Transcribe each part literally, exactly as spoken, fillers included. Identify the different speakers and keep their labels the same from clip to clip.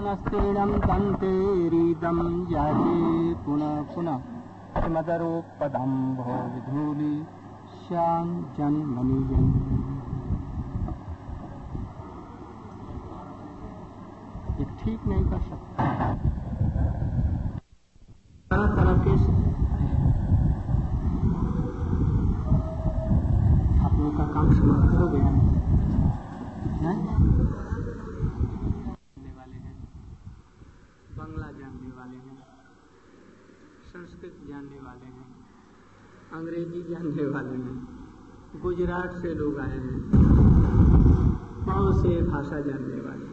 Speaker 1: पुनस्त्रीणं तन्तेरीदं याचे पुनः पुनः श्रीमदरूपदं भो विधूलि श्याम जन्मनिजन। ये ठीक नहीं कर सकता। तरह तरह के आप लोग का काम समाप्त हो गया है, है? जानने वाले हैं, बांग्ला जानने वाले हैं, संस्कृत जानने वाले हैं, अंग्रेजी जानने वाले हैं, गुजरात से लोग आए हैं, बहुत से भाषा जानने वाले हैं।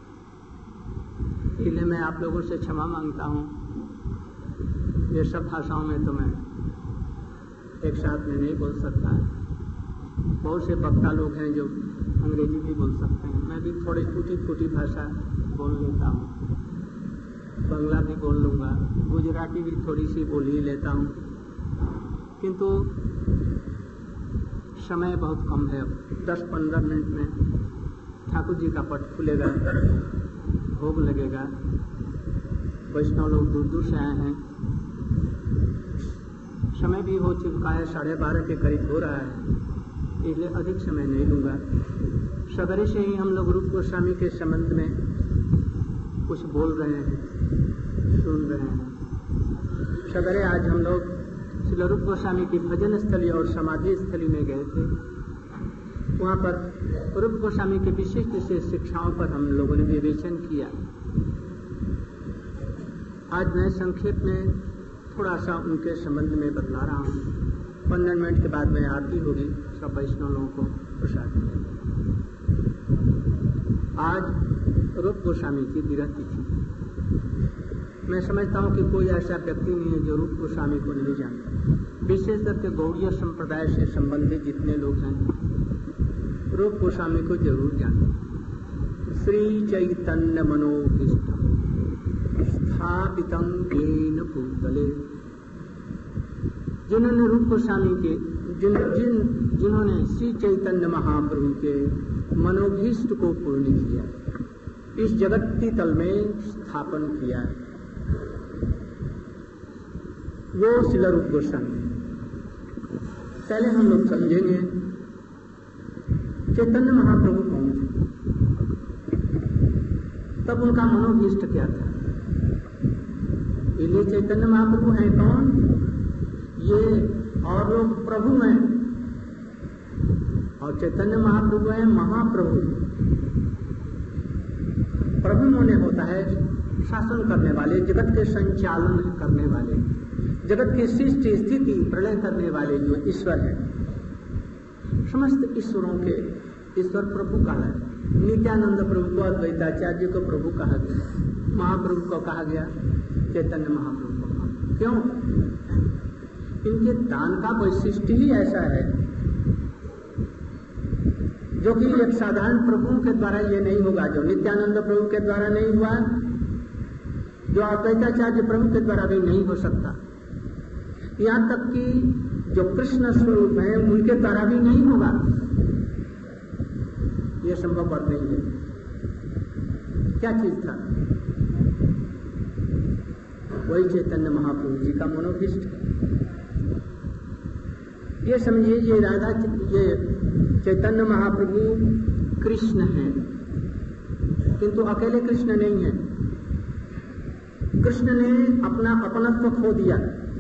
Speaker 1: इसलिए मैं आप लोगों से क्षमा मांगता हूँ। ये सब भाषाओं में तो मैं एक साथ में नहीं बोल सकता। बहुत से वक्ता लोग हैं जो अंग्रेजी भी बोल सकते हैं। मैं भी थोड़ी टूटी फूटी भाषा बोल लेता हूँ, बांग्ला भी बोल लूँगा, गुजराती भी थोड़ी सी बोल ही लेता हूँ, किंतु समय बहुत कम है। अब दस पंद्रह मिनट में ठाकुर जी का पट खुलेगा, भोग लगेगा। वैष्णव लोग दूर दूर से आए हैं। समय भी हो चुका है, साढ़े बारह के करीब हो रहा है, इसलिए अधिक समय नहीं लूँगा। सवेरे से ही हम लोग रूप गोस्वामी के संबंध में कुछ बोल रहे हैं, सुन रहे हैं। सवेरे आज हम लोग श्री रूप गोस्वामी की भजन स्थली और समाधि स्थली में गए थे। वहाँ पर रूप गोस्वामी के विशिष्ट विशेष शिक्षाओं पर हम लोगों ने विवेचन किया। आज मैं संक्षेप में थोड़ा सा उनके संबंध में बतला रहा हूँ। पंद्रह मिनट के बाद में आरती होगी, सब वैष्णव लोगों को प्रसाद मिलेगा। आज रूप गोस्वामी की विरह तिथि। मैं समझता हूँ कि कोई ऐसा व्यक्ति नहीं है जो रूप गोस्वामी को नहीं जानता। विशेष करके गौड़ीय संप्रदाय से संबंधित जितने लोग हैं रूप गोस्वामी को जरूर जानते। श्री चैतन्य मनोभीष्टम स्थापितं येन भूतले। जिन्होंने रूप गोस्वामी के जिन जिन जिन्होंने श्री चैतन्य महाप्रभु के मनोभीष्ट को पूर्ण किया, इस जगत्ती तल में स्थापन किया, वो श्री रूप गोस्वामी। पहले हम लोग समझेंगे चैतन्य महाप्रभु कौन थे, तब उनका मनोभीष्ट क्या था। ये चैतन्य महाप्रभु हैं कौन? ये और लोग प्रभु हैं, और चैतन्य महाप्रभु हैं महाप्रभु। प्रभु होने होता है शासन करने वाले, जगत के संचालन करने वाले, जगत की सृष्टि स्थिति प्रलय करने वाले जो ईश्वर है। समस्त ईश्वरों के ईश्वर प्रभु कहा है। नित्यानंद प्रभु को, अद्वैताचार्य को प्रभु कहा गया, महाप्रभु को कहा गया, चैतन्य महाप्रभु को कहा। क्यों? इनके दान का वैशिष्ट ही ऐसा है जो कि एक साधारण प्रभु के द्वारा ये नहीं होगा, जो नित्यानंद प्रभु के द्वारा नहीं हुआ, जो अद्वैताचार्य प्रभु के द्वारा भी नहीं हो सकता। यहाँ तक कि जो कृष्ण स्वरूप है उनके द्वारा भी नहीं होगा, ये संभव बात नहीं है। क्या चीज था? वही चैतन्य महाप्रभु जी का मनोभीष्ट है। ये समझिए, ये राधा ये चैतन्य महाप्रभु कृष्ण हैं, किंतु अकेले कृष्ण नहीं है। कृष्ण ने अपना अपनत्व खो दिया,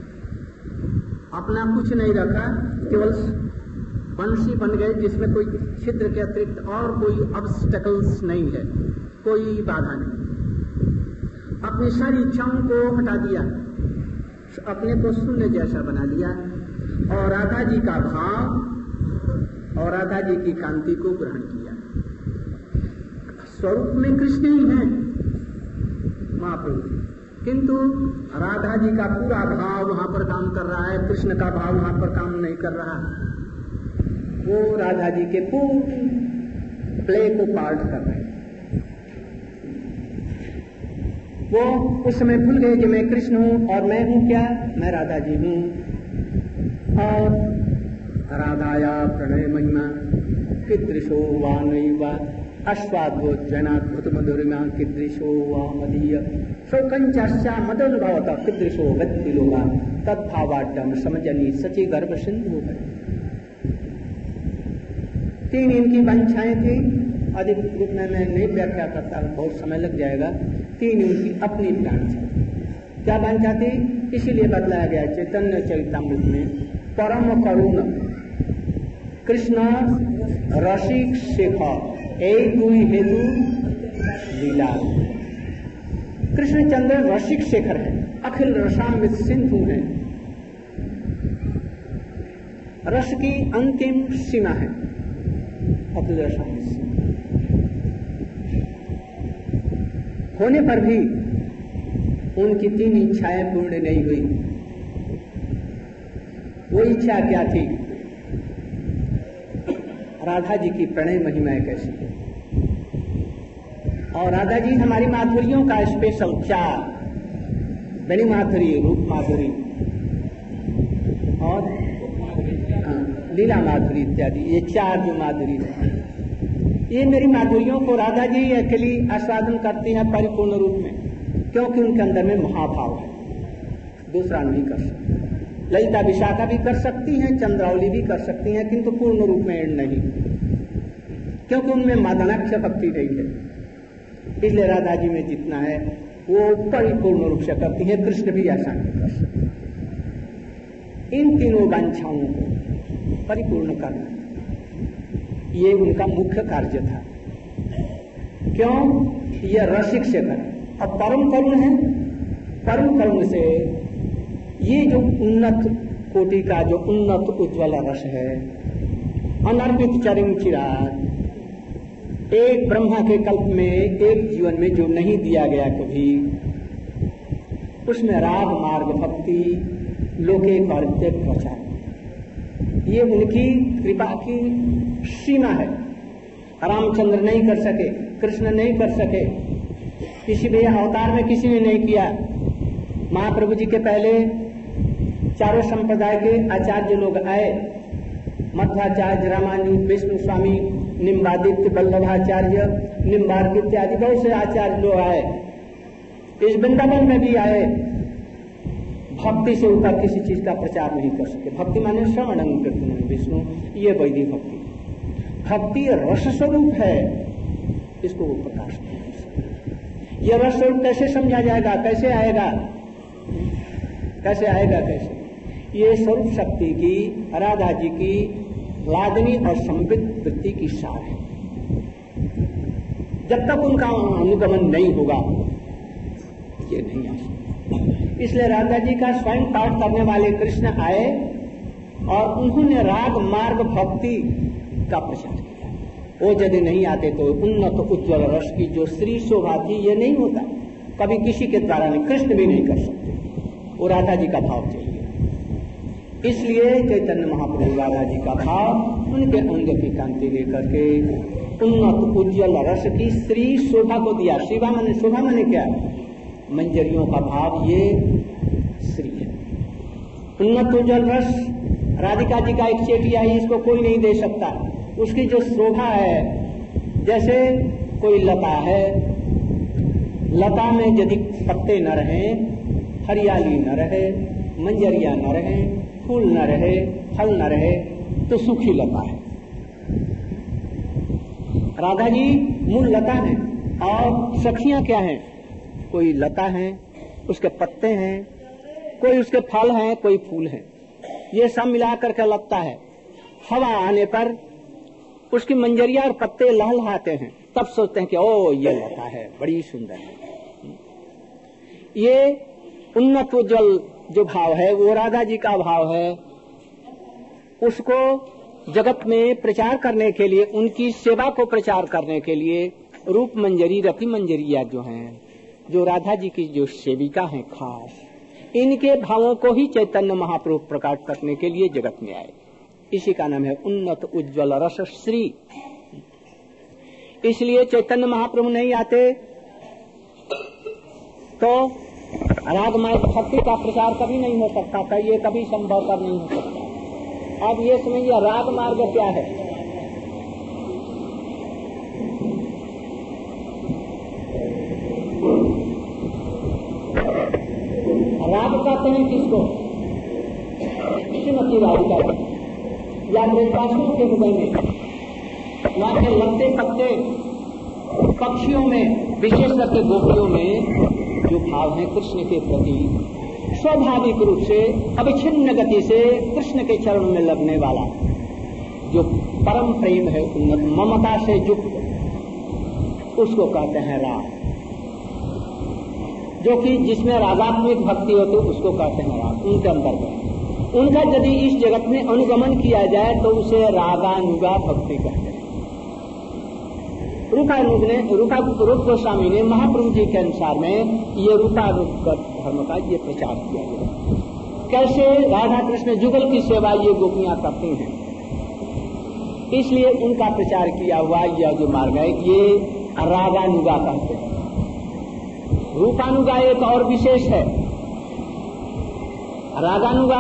Speaker 1: अपना कुछ नहीं रखा, केवल बंसी बन गए जिसमें कोई छिद्र के अतिरिक्त और कोई ऑब्स्टेकल्स नहीं है, कोई बाधा नहीं। अपनी सारी इच्छाओं को हटा दिया, अपने को शून्य जैसा बना दिया, और राधा जी का भाव और राधा जी की कांति को ग्रहण किया। स्वरूप में कृष्ण ही है महाप्रभु, किंतु राधा जी का पूरा भाव वहां पर काम कर रहा है, कृष्ण का भाव वहां पर काम नहीं कर रहा। वो राधा जी के पूर्ण प्ले को पार्ट कर रहे हैं। वो उस समय भूल गए कि मैं कृष्ण हूं, और मैं हूं क्या? मैं राधा जी हूं। और राधाया प्रणय महिमा कीदृशो वा नैव अश्वाद्भुत जैनाद्भुत मधुरिमा कीदृशो वा मदीय शोकंचाश्चा मदनुभवता कीदृशो गतिलोगा तद्भावाड्डम समजनी सची गर्भ सिंधु है। तीन इनकी वांछाएं थी, अधिक रूप में मैं नहीं व्याख्या करता, बहुत समय लग जाएगा। तीन इनकी अपनी वांछा, क्या वांछा थी? इसीलिए बतलाया गया चैतन्य चरितामृत में, परम करुण कृष्ण रसिक शेखर एक दुई हेतु लीला। कृष्णचंद्र रसिक शेखर है, अखिल रसामृत सिंधु है, रस की अंतिम सीमा है अखिल रसामृत सिंधु। होने पर भी उनकी तीन इच्छाएं पूर्ण नहीं हुई। वो इच्छा क्या थी? राधा जी की प्रणय महिमाएं कैसी है, और राधा जी हमारी माधुरियों का स्पेशल चार, बनी माधुरी, रूप माधुरी और लीला माधुरी इत्यादि, ये चार जो माधुरी है, ये मेरी माधुरियों को राधा जी अकेली आस्वादन करती हैं परिपूर्ण रूप में, क्योंकि उनके अंदर में महाभाव है, दूसरा नहीं कर सकता। ललिता विशाखा भी कर सकती हैं, चंद्रावली भी कर सकती हैं, किंतु पूर्ण रूप में नहीं, क्योंकि उनमें मादनाक्ष भक्ति नहीं है। इसलिए राधा जी में जितना है वो परिपूर्ण रूप से करती है, कृष्ण भी ऐसा नहीं कर सकते। इन तीनों वांछाओं को परिपूर्ण करना ये उनका मुख्य कार्य था। क्यों? यह रसिक से कर, अब परम करुण है, परम करुण से ये जो उन्नत कोटि का जो उन्नत उज्ज्वल रस है, अनर्पित चरिम चिराग, एक ब्रह्मा के कल्प में एक जीवन में जो नहीं दिया गया कभी, उसमें राग मार्ग भक्ति लोके कार्य प्रचार, ये उनकी कृपा की सीमा है। रामचंद्र नहीं कर सके, कृष्ण नहीं कर सके, किसी भी अवतार में किसी ने नहीं किया। महाप्रभु जी के पहले चारों संप्रदाय के आचार्य लोग आए, मध्वाचार्य, रामानुज, विष्णु स्वामी, निम्बादित्य, वल्लभाचार्य, निम्बार्क इत्यादि बहुत से आचार्य लोग आए। इस वृंदावन में भी आए, भक्ति से ऊपर किसी चीज का प्रचार नहीं कर सके। भक्ति माने श्रवणं कीर्तनं विष्णु, ये वैदिक भक्ति। भक्ति रस स्वरूप है, इसको वो प्रकाश नहीं कर सकते। यह रस स्वरूप कैसे समझा जाएगा, कैसे आएगा, कैसे आएगा कैसे? ये स्वरूप शक्ति की, राधा जी की लादनी और संबित वृत्ति की सार है। जब तक उनका अनुगमन नहीं होगा ये नहीं आ सकता। इसलिए राधा जी का स्वयं पाठ करने वाले कृष्ण आए और उन्होंने राग मार्ग भक्ति का प्रचार किया। वो यदि नहीं आते तो उन्नत उज्ज्वल रस की जो श्री शोभा थी ये नहीं होता, कभी किसी के द्वारा नहीं, कृष्ण भी नहीं कर सकते। वो राधा जी का भाव चाहिए। इसलिए चैतन्य महाप्रभु राधा जी का भाव उनके अंग की कांति लेकर के उन्नत उज्ज्वल रस की श्री शोभा को दिया। शिवा माने, शोभा माने क्या? मंजरियों का भाव, ये श्री है। उन्नत उज्ज्वल रस राधिका जी का एक चेटिया है, इसको कोई नहीं दे सकता। उसकी जो शोभा है, जैसे कोई लता है, लता में यदि पत्ते न रहे, हरियाली न रहे, मंजरिया न रहे, फूल न रहे, फल न रहे, तो सूखी लता है। राधा जी मूल लता है और सखियां क्या हैं? कोई लता है, उसके पत्ते हैं, कोई उसके फल हैं, कोई फूल हैं, ये सब मिलाकर के लगता है। हवा आने पर उसकी मंजरिया और पत्ते लहलहाते हैं, तब सोचते हैं कि ओ ये लता है, बड़ी सुंदर है। ये उन्नत उज्ज्वल जो भाव है वो राधा जी का भाव है। उसको जगत में प्रचार करने के लिए, उनकी सेवा को प्रचार करने के लिए रूप मंजरी, रति मंजरिया जो हैं, जो राधा जी की जो सेविका हैं खास, इनके भावों को ही चैतन्य महाप्रभु प्रकट करने के लिए जगत में आए। इसी का नाम है उन्नत उज्ज्वल रस श्री। इसलिए चैतन्य महाप्रभु नहीं आते तो रागमय भक्ति का प्रचार कभी नहीं हो सकता था, ये कभी संभव कर नहीं हो सकता। अब ये समझिए राग मार्ग क्या है। राग कहते हैं किसको? श्रीमती राधिका या वृंदावन के हृदय में वहां के लगते पत्ते पक्षियों में, विशेष करके गोपियों में जो भाव है कृष्ण के प्रति स्वाभाविक रूप से अविच्छिन्न गति से कृष्ण के चरणों में लगने वाला जो परम प्रेम है, उन्नत ममता से युक्त, उसको कहते हैं राग। जो कि जिसमें रागात्मिक भक्ति हो तो उसको कहते हैं राग। उनके अंतर्गत उनका यदि इस जगत में अनुगमन किया जाए तो उसे रागानुगा भक्ति कहते हैं। रूपानुग ने रूपा रूप गोस्वामी ने महाप्रभु जी के अनुसार में ये रूपानुग धर्म का ये प्रचार किया गया। कैसे राधा कृष्ण जुगल की सेवा ये गोपियां करती हैं, इसलिए उनका प्रचार किया हुआ यह जो मार्ग है ये रागानुगा कहते हैं। रूपानुगा एक और विशेष है। रागानुगा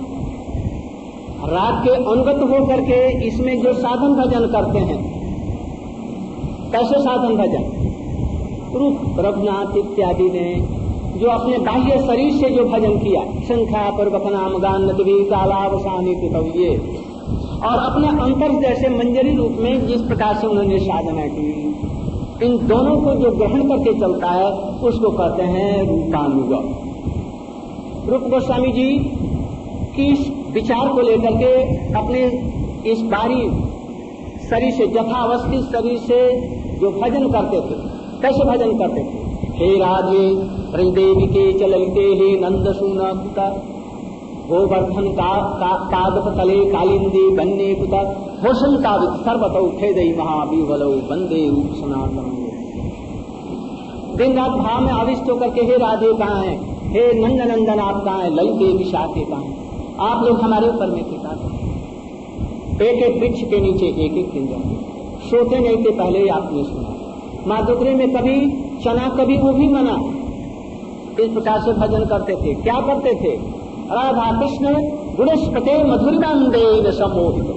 Speaker 1: राग के अनुगत होकर के इसमें जो साधन भजन करते हैं, कैसे साधन भजन? रूप रघुनाथ इत्यादि ने जो अपने बाह्य शरीर से जो भजन किया, संख्या पूर्वक नाम गान नदवी कालावसानी ये, और अपने अंतर जैसे मंजरी रूप में जिस प्रकार से उन्होंने साधना की, इन दोनों को जो ग्रहण करके चलता है उसको कहते हैं रूपानुगा। रूप गोस्वामी जी की इस विचार को लेकर के अपने इस बारी शरीर से, यथावस्थित शरीर से जो भजन करते थे, कैसे भजन करते थे? हे राधे हृदेवी के चलते हे नंद सुना कुता गोवर्धन का कागप तले कालिंदी बन्ने कुता होशन कावित सर्वतो खेदई महावीवलो वंदे रूप सनातन। दिन रात भाव में आविष्ट होकर के हे राधे कहाँ हैं, हे नंद नंदन आप कहाँ हैं, ललिते विशाखे कहाँ हैं, आप लोग हमारे ऊपर में कृपा करें। एक एक वृक्ष के नीचे एक एक किंजन सोते नहीं थे, पहले ही आपने सुना। माधुकरी में कभी चना कभी वो भी मना, इस प्रकार से भजन करते थे। क्या करते थे? राधा कृष्ण गुणस्पते मधुरिमांदे सम्मोहित,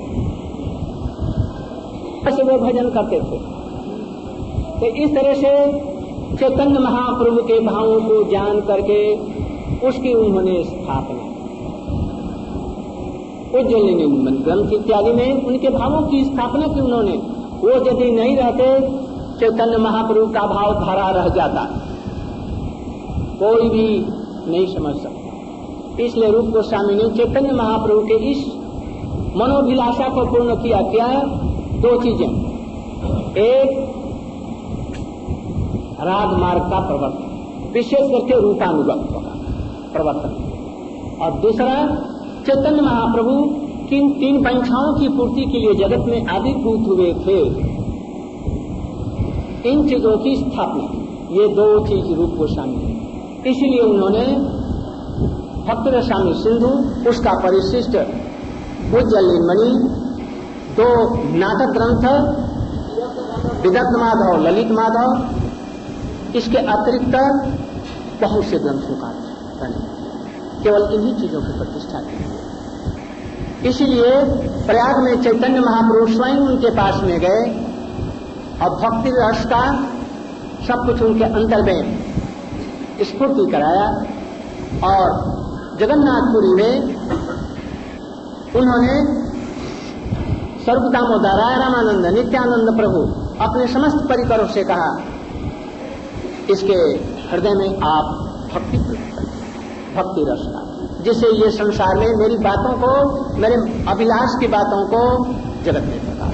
Speaker 1: ऐसे वो भजन करते थे। तो इस तरह से चैतन्य महाप्रभु के भावों को जान करके उसकी उन्होंने स्थापना उज्जैन ग्रंथ इत्यादि में उनके भावों की स्थापना की उन्होंने। वो यदि नहीं रहते, चैतन्य महाप्रभु का भाव धरा रह जाता, कोई भी नहीं समझ सकता। इसलिए रूप गोस्वामी ने चैतन्य महाप्रभु के इस मनोभिलाषा को पूर्ण किया। क्या? दो चीजें, एक राग मार्ग का प्रवर्तन, विशेष करके रूपानुगत प्रवर्तन, और दूसरा चैतन्य महाप्रभु किन तीन वांछाओं की पूर्ति के लिए जगत में आविर्भूत हुए थे, इन चीजों की स्थापना। ये दो चीज रूप गोस्वामी, इसीलिए उन्होंने भक्त रसायन सिंधु, उसका परिशिष्ट उज्जैन मणि, दो नाटक ग्रंथ विदग्ध माधव, ललित माधव, इसके अतिरिक्त बहुत से ग्रंथों का केवल इन्हीं चीजों की प्रतिष्ठा की। इसीलिए प्रयाग में चैतन्य महाप्रभु स्वयं उनके पास में गए और भक्ति रस का सब कुछ उनके अंतर में स्फूर्ति कराया। और जगन्नाथपुरी में उन्होंने स्वरूप दामोदर, राय रामानंद, नित्यानंद प्रभु अपने समस्त परिकरों से कहा, इसके हृदय में आप भक्ति भक्ति रस का, जिससे ये संसार में मेरी बातों को, मेरे अभिलाष की बातों को जगत में प्रकाश।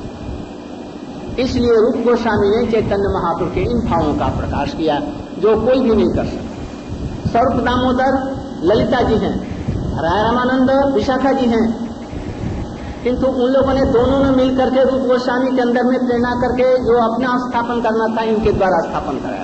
Speaker 1: इसलिए रूप गोस्वामी ने चैतन्य महाप्रभु के इन भावों का प्रकाश किया जो कोई भी नहीं कर सकता। स्वरूप दामोदर ललिता जी हैं, राय रामानंद विशाखा जी हैं, किंतु उन लोगों ने दोनों ने मिलकर के रूप गोस्वामी के अंदर में प्रेरणा करके जो अपना स्थापन करना था, इनके द्वारा स्थापन कराया।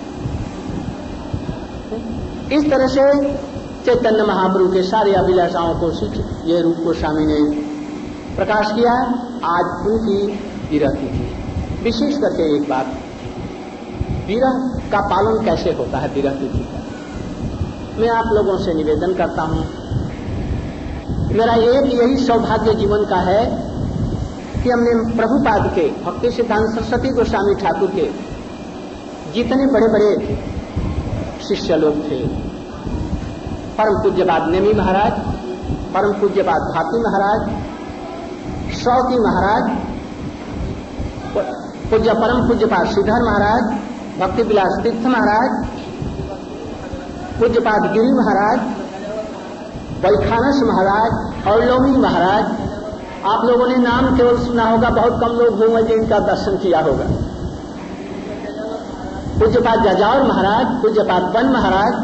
Speaker 1: इस तरह से चैतन्य महाप्रभु के सारे अभिलाषाओं को ये रूप गोस्वामी ने प्रकाश किया। आज उनकी विरह तिथि, विशेष करके एक बात, विरह का पालन कैसे होता है, विरह तिथि का मैं आप लोगों से निवेदन करता हूं। मेरा एक यही सौभाग्य जीवन का है कि हमने प्रभुपाद के, भक्ति सिद्धांत सरस्वती गोस्वामी ठाकुर के जितने बड़े बड़े शिष्य लोग थे, परम पूज्यपाद नेमी महाराज, परम पूज्यपाद भारती महाराज, शौकी महाराज, पूज्य परम पूज्यपाद श्रीधर महाराज, भक्ति विलास तीर्थ महाराज, पूज्यपाद गिरी महाराज, वैखानस महाराज और लोमी महाराज। आप लोगों ने नाम केवल सुना होगा, बहुत कम लोग होंगे जिनका दर्शन किया होगा। पूज्यपाद जाजावर महाराज, पूज्यपाद बन महाराज,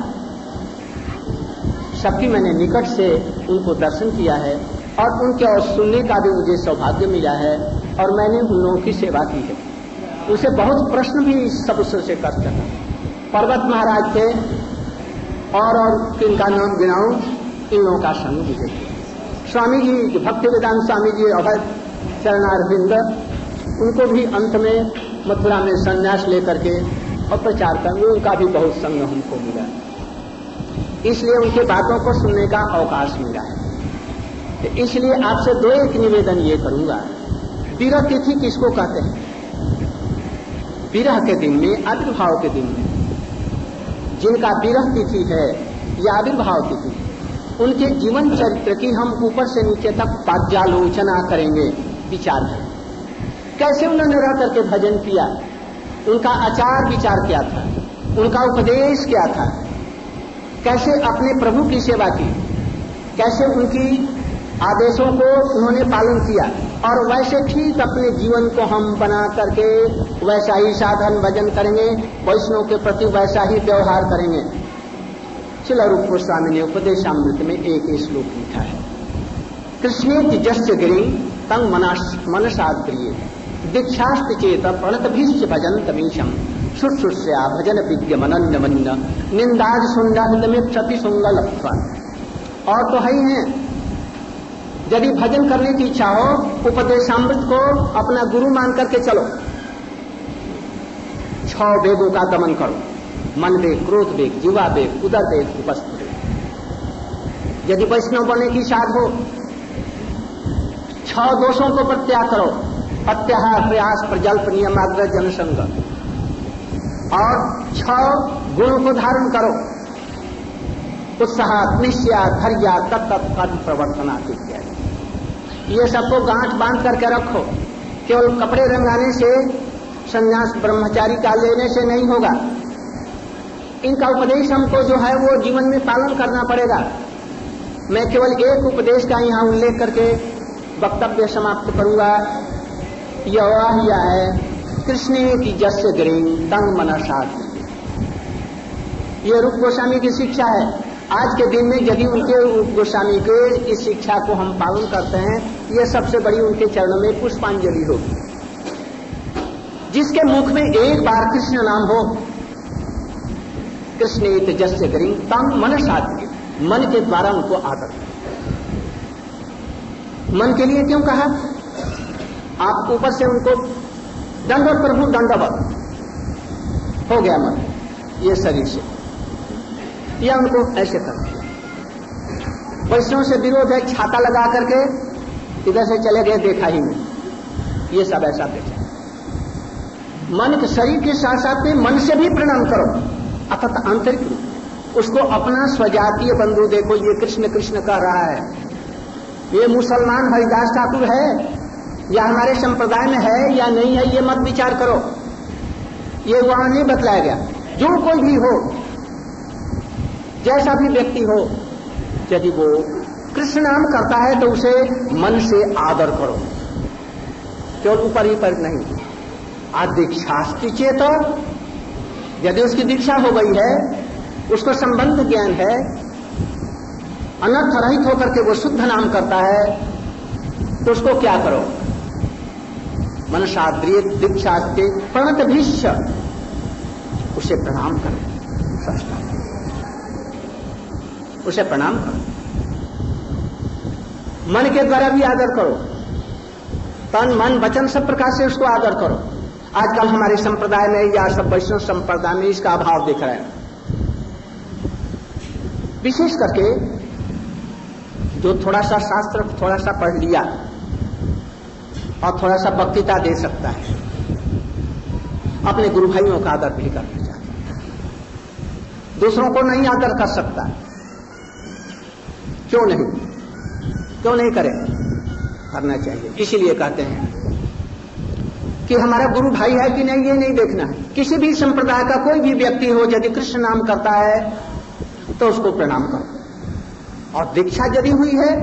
Speaker 1: सबकी मैंने निकट से उनको दर्शन किया है और उनके और सुनने का भी मुझे सौभाग्य मिला है और मैंने उन लोगों की सेवा की है। उसे बहुत प्रश्न भी सब उससे कर सका। पर्वत महाराज थे और और किनका नाम गिनाऊं, इन लोगों का संग भी देखिए। स्वामी जी भक्ति वेदांत स्वामी जी अभय चरणारविंद, उनको भी अंत में मथुरा में संन्यास लेकर के और प्रचार करने, उनका भी बहुत संग हमको मिला, इसलिए उनके बातों को सुनने का अवकाश मिला है। तो इसलिए आपसे दो एक निवेदन ये करूंगा, विरह तिथि किसको कहते हैं? विरह के दिन में, आविर्भाव के दिन में जिनका विरह तिथि है या आविर्भाव तिथि, उनके जीवन चरित्र की हम ऊपर से नीचे तक पर्यालोचना करेंगे, विचार करेंगे। कैसे उन्होंने रह करके भजन किया, उनका आचार विचार क्या था, उनका उपदेश क्या था, कैसे अपने प्रभु की सेवा की, कैसे उनकी आदेशों को उन्होंने पालन किया और वैसे ठीक अपने जीवन को हम बना करके वैसा ही साधन भजन करेंगे, वैष्णव के प्रति वैसा ही व्यवहार करेंगे। श्रील रूप गोस्वामी ने उपदेशामृत में एक श्लोक लिखा है, कृष्णेति जस्य गिरिं तं मनसा प्रिये दीक्षास्ति चेत प्रणतभिश्च भजन्तमीशम् शुश्रूष्या भजन विद्यमनन्य मन्न निंदाद सुंदर में क्षति सुंगल। और तो है ही है, यदि भजन करने की इच्छा हो, उपदेशामृत को अपना गुरु मान करके चलो। छह वेगों का दमन करो, मन वेग, क्रोध वेग, जीवा वेग, उदर वेग, उपस्थ वेग। यदि वैष्णव बनने की साध हो, छह दोषों को प्रत्याग करो, अत्याहार, प्रयास, प्रजल्प, नियमाग्रह, जनसंग, और छह गुणों को धारण करो, उत्साह, निश्चय, धैर्य, तत्त कर्म प्रवर्तना इत्यादि। ये सबको गांठ बांध करके रखो। केवल कपड़े रंगाने से, संन्यास ब्रह्मचारी का लेने से नहीं होगा। इनका उपदेश हमको जो है वो जीवन में पालन करना पड़ेगा। मैं केवल एक उपदेश का यहाँ उल्लेख करके वक्तव्य समाप्त करूंगा। यह यह है, कृष्णेति जस्य गिरिं तं मनसा। ये रूप गोस्वामी की शिक्षा है। आज के दिन में यदि उनके गोस्वामी के इस शिक्षा को हम पालन करते हैं, ये सबसे बड़ी उनके चरणों में पुष्पांजलि होगी। जिसके मुख में एक बार कृष्ण नाम हो, कृष्णेति जस्य गिरिं तं मनसा, मन के द्वारा उनको आदर। मन के लिए क्यों कहा? आप ऊपर से उनको दंडवत प्रभु दंडवत हो गया मन, ये शरीर से, या उनको ऐसे कर। वैष्णव से विरोध है, छाता लगा करके इधर से चले गए, देखा ही नहीं, ये सब ऐसा देखा। मन के शरीर के साथ साथ में मन से भी प्रणाम करो, अर्थात आंतरिक उसको अपना स्वजातीय बंधु देखो। ये कृष्ण कृष्ण कह रहा है, ये मुसलमान हरिदास ठाकुर है या हमारे संप्रदाय में है या नहीं है, ये मत विचार करो। ये वहां नहीं बतलाया गया। जो कोई भी हो, जैसा भी व्यक्ति हो, यदि वो कृष्ण नाम करता है तो उसे मन से आदर करो, केवल ऊपर ही पर नहीं। आज दीक्षास्ति चेत, यदि उसकी दीक्षा हो गई है, उसको संबंध ज्ञान है, अनर्थ रहित होकर के वो शुद्ध नाम करता है, तो उसको क्या करो? मनसाद्रिय दीक्षास्ते प्रणत भीष्य, उसे प्रणाम करो, सष्टा उसे प्रणाम करो। मन के द्वारा भी आदर करो, तन मन वचन सब प्रकार से उसको आदर करो। आजकल हमारे संप्रदाय में या सब वैष्णव संप्रदाय में इसका अभाव दिख रहा है। विशेष करके जो थोड़ा सा शास्त्र थोड़ा सा पढ़ लिया और थोड़ा सा वक्तृता दे सकता है, अपने गुरु भाइयों का आदर भी करना चाहिए।
Speaker 2: दूसरों को नहीं आदर कर सकता? क्यों नहीं? क्यों नहीं करे? करना चाहिए। इसीलिए कहते हैं कि हमारा गुरु भाई है कि नहीं, ये नहीं देखना है। किसी भी संप्रदाय का कोई भी व्यक्ति हो, यदि कृष्ण नाम करता है तो उसको प्रणाम करो, और दीक्षा यदि हुई है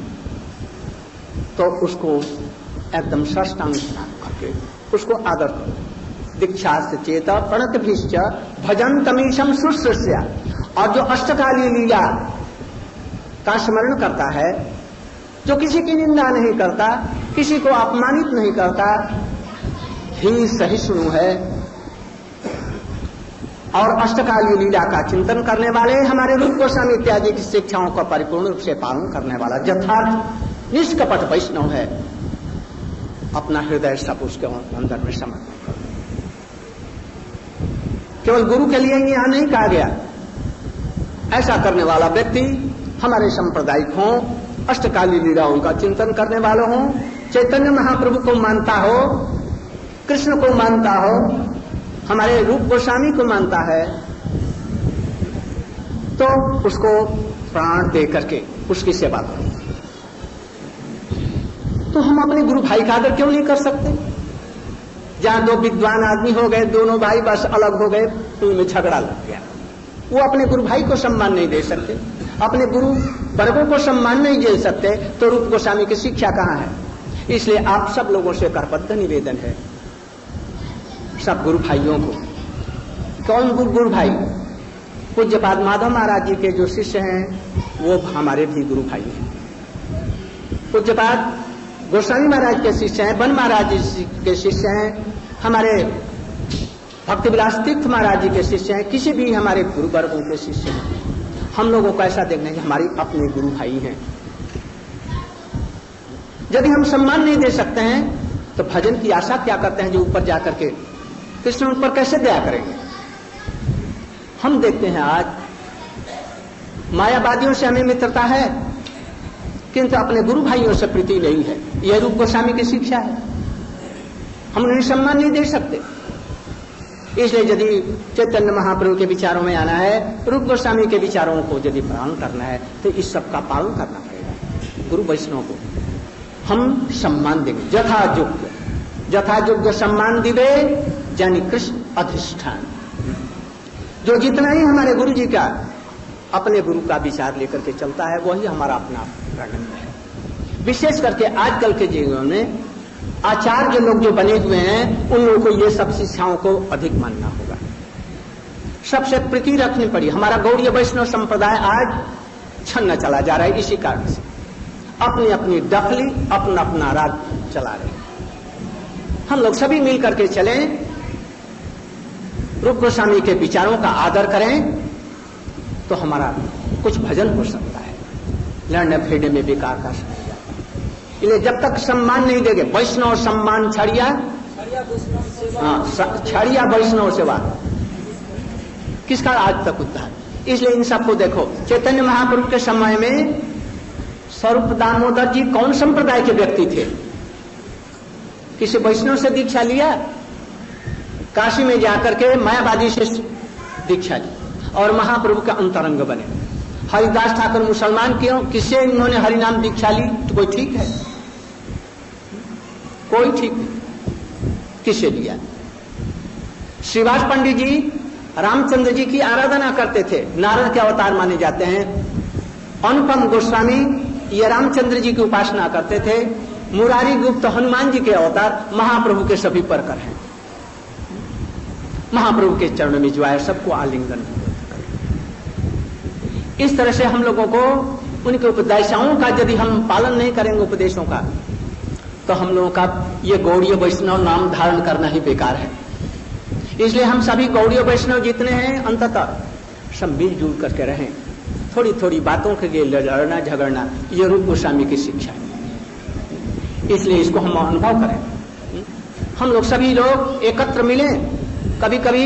Speaker 2: तो उसको एकदम साष्टांग प्रणाम करके उसको आदर करो। दीक्षा से चेत प्रणत भीश्च भजन तमीशम शुश्रूष्या। और जो अष्टकालीय लीला का स्मरण करता है, जो किसी की निंदा नहीं करता, किसी को अपमानित नहीं करता, ही सहिष्णु है और अष्टकालीय लीला का चिंतन करने वाले, हमारे रूप गोस्वामी इत्यादि की शिक्षाओं का परिपूर्ण रूप से पालन करने वाला यथार्थ निष्कपट वैष्णव है। अपना हृदय सब उसके अंदर में समर्पण कर। केवल गुरु के लिए ही यहां नहीं कहा गया। ऐसा करने वाला व्यक्ति हमारे सांप्रदायिक हों, अष्टकालीय लीलाओं का चिंतन करने वाले हों, चैतन्य महाप्रभु को मानता हो, कृष्ण को मानता हो, हमारे रूप गोस्वामी को मानता है, तो उसको प्राण दे करके उसकी सेवा करो। तो हम अपने गुरु भाई का आदर क्यों नहीं कर सकते? जहां दो विद्वान आदमी हो गए, दोनों भाई बस अलग हो गए, उनमें झगड़ा लग गया, वो अपने गुरु भाई को सम्मान नहीं दे सकते, अपने गुरु वर्गों को सम्मान नहीं दे सकते, तो रूप गोस्वामी की शिक्षा कहां है? इसलिए आप सब लोगों से करबद्ध निवेदन है, सब गुरु भाइयों को। कौन गुरु गुरु भाई? पूज्यपाद माधव महाराज जी के जो शिष्य हैं वो हमारे भी गुरु भाई हैं। पूज्यपाद गोस्वामी महाराज के शिष्य हैं, बन महाराज जी के शिष्य हैं, हमारे भक्ति विलास तीर्थ महाराज जी के शिष्य हैं, किसी भी हमारे गुरु वर्गों के शिष्य हैं। हम लोगों को ऐसा देखना है कि हमारे अपने गुरु भाई हैं। यदि हम सम्मान नहीं दे सकते हैं तो भजन की आशा क्या करते हैं जो ऊपर जाकर के कृष्ण उन पर कैसे दया करेंगे? हम देखते हैं आज मायावादियों से हमें मित्रता है, किंतु अपने गुरु भाइयों से प्रीति नहीं है। यह रूप गोस्वामी की शिक्षा है। हम उन्हें सम्मान नहीं दे सकते। इसलिए यदि चैतन्य महाप्रभु के विचारों में आना है, रूप गोस्वामी के विचारों को यदि पालन करना है, तो इस सब का पालन करना पड़ेगा। गुरु वैष्णव को हम सम्मान देंगे, यथायोग्य यथायोग्य सम्मान दिवे यानी कृष्ण अधिष्ठान। जो जितना ही हमारे गुरु जी का अपने गुरु का विचार लेकर के चलता है, वही हमारा अपना प्रणम्य है। विशेष करके आजकल के जीवन में आचार्य लोग जो बने हुए हैं, उन लोगों को ये सब शिक्षाओं को अधिक मानना होगा, सबसे प्रीति रखनी पड़ी। हमारा गौड़ीय वैष्णव संप्रदाय आज छन्न चला जा रहा है, इसी कारण से अपनी अपनी दखली अपना अपना राज चला रहे हैं। हम लोग सभी मिल करके चलें, रूप गोस्वामी के विचारों का आदर करें, तो हमारा कुछ भजन हो सकता है। लड़ने फेड़ने में बेकार का समय जाता है। इसलिए जब तक सम्मान नहीं देंगे, वैष्णव सम्मान छड़िया, हाँ छड़िया वैष्णव सेवा, किसका आज तक उद्धार? इसलिए इन सबको देखो, चैतन्य महाप्रभु के समय में स्वरूप दामोदर जी कौन संप्रदाय के व्यक्ति थे? किसी वैष्णव से दीक्षा लिया? काशी में जाकर के मायावादी से दीक्षा ली और महाप्रभु का अंतरंग बने। हरिदास ठाकुर मुसलमान क्यों? किससे इन्होंने हरिनाम दीक्षा ली? तो कोई ठीक है? कोई ठीक नहीं। किससे लिया? श्रीवास पंडित जी रामचंद्र जी की आराधना करते थे, नारद के अवतार माने जाते हैं। अनुपम गोस्वामी ये रामचंद्र जी की उपासना करते थे। मुरारी गुप्त हनुमान जी के अवतार, महाप्रभु के सभी परकर हैं। महाप्रभु के चरणों में जो आए सबको आलिंगन। इस तरह से हम लोगों को उनके उपदेशों का यदि हम पालन नहीं करेंगे, उपदेशों का, तो हम लोगों का ये गौड़ीय वैष्णव नाम धारण करना ही बेकार है। इसलिए हम सभी गौड़ीय वैष्णव जितने हैं, अंततः सब मिलजुल करके रहें। थोड़ी थोड़ी बातों के लिए लड़ना झगड़ना, ये रूप गोस्वामी की शिक्षा है। इसलिए इसको हम अनुभव करें। हम लोग सभी लोग एकत्र मिलें, कभी कभी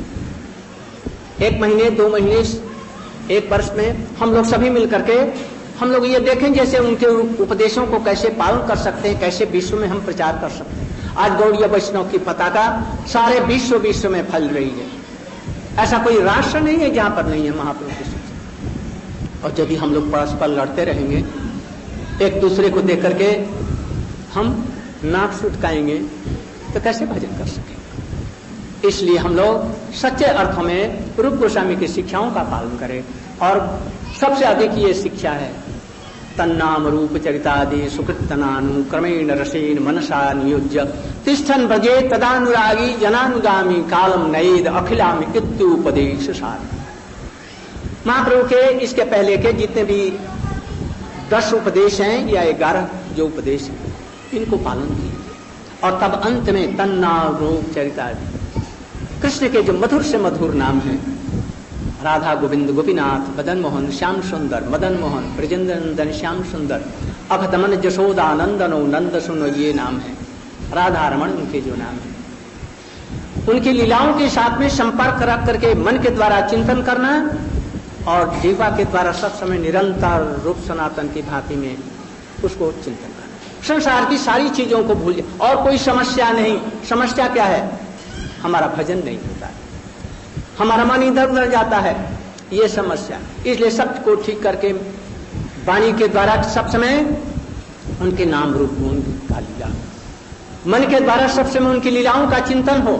Speaker 2: एक महीने दो महीने एक वर्ष में हम लोग सभी मिल करके हम लोग ये देखें जैसे उनके उपदेशों को कैसे पालन कर सकते हैं, कैसे विश्व में हम प्रचार कर सकते हैं। आज गौड़ीय वैष्णव की पताका सारे विश्व विश्व में फैल रही है। ऐसा कोई राष्ट्र नहीं है जहां पर नहीं है महाप्रभु की शिक्षा। और यदि हम लोग परस्पर लड़ते रहेंगे, एक दूसरे को देख करके हम नाक सुटकाएंगे, तो कैसे भजन कर सकेंगे? इसलिए हम लोग सच्चे अर्थों में रूप गोस्वामी की शिक्षाओं का पालन करें। और सबसे अधिक ये शिक्षा है, तन्नाम रूप चरितादि सुकृतनानु क्रमेण रसेन मनसा नियोज्य तिष्ठन भजे तदानुरागी जनानुगामी कालम नैद अखिलामी इत्युपदेश सार। महाप्रभु के इसके पहले के जितने भी दस उपदेश हैं या ग्यारह जो उपदेश हैं, इनको पालन कीजिए। और तब अंत में तन्नाम रूप चरितादि, कृष्ण के जो मधुर से मधुर नाम है, राधा गोविंद गोपीनाथ मदन मोहन श्याम सुंदर, मदन मोहन ब्रजेंद्र नंदन श्याम सुंदर, अभतमन जशोदा नंदनो नंद सुनो, ये नाम है राधा रमण, उनके जो नाम है। उनकी लीलाओं के साथ में संपर्क रख करके मन के द्वारा चिंतन करना और जीवा के द्वारा सब समय निरंतर रूप सनातन की भांति में उसको चिंतन करना। संसार की सारी चीजों को भूल जाए और कोई समस्या नहीं। समस्या क्या है? हमारा भजन नहीं होता है, हमारा मन इधर उधर जाता है, ये समस्या। इसलिए सब को ठीक करके वाणी के द्वारा सब समय उनके नाम रूप गुण का लीला, मन के द्वारा सब समय उनकी लीलाओं का चिंतन हो।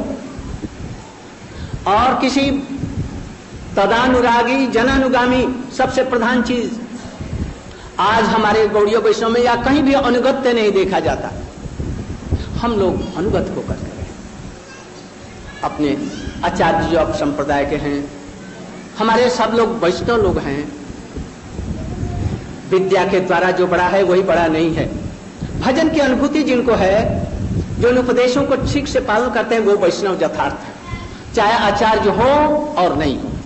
Speaker 2: और किसी तदानुरागी जनानुगामी, सबसे प्रधान चीज आज हमारे गौड़ीय वैष्णव में या कहीं भी अनुगत्य नहीं देखा जाता। हम लोग अनुगत होकर करें। अपने आचार्य जो अब संप्रदाय के हैं, हमारे सब लोग वैष्णव लोग हैं। विद्या के द्वारा जो बड़ा है वही बड़ा नहीं है। भजन की अनुभूति जिनको है, जो उन उपदेशों को ठीक से पालन करते हैं, वो वैष्णव यथार्थ है, चाहे आचार्य हो और नहीं हो।